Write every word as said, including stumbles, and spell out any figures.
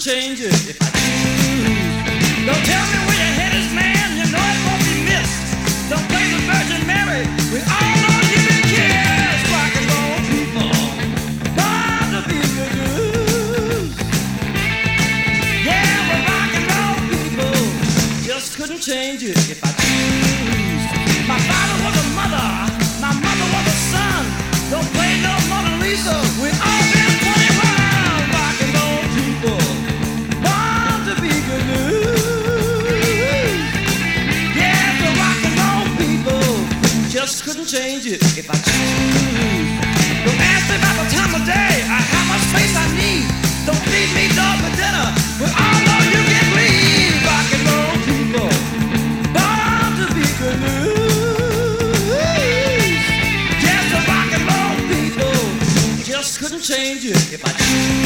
change it if I choose. Don't tell me where your head is, man. You know it won't be missed. Don't play the Virgin Mary. We all know you can kiss. Rock and roll people, born to be good. Yeah, we're rock and roll people. Just couldn't change it if I choose. My father was a mother. My mother was a son. Don't play no Mona Lisa. We all been twenty-one. Rock and roll people, born to be good. Yeah, the rock and roll people just couldn't change it if I choose. Don't ask me about the time of day or how much space I need. Don't feed me dog for dinner. We all know you get leave. Rock and roll people, born to be good. Yes, the rock and roll people just couldn't change it if I choose.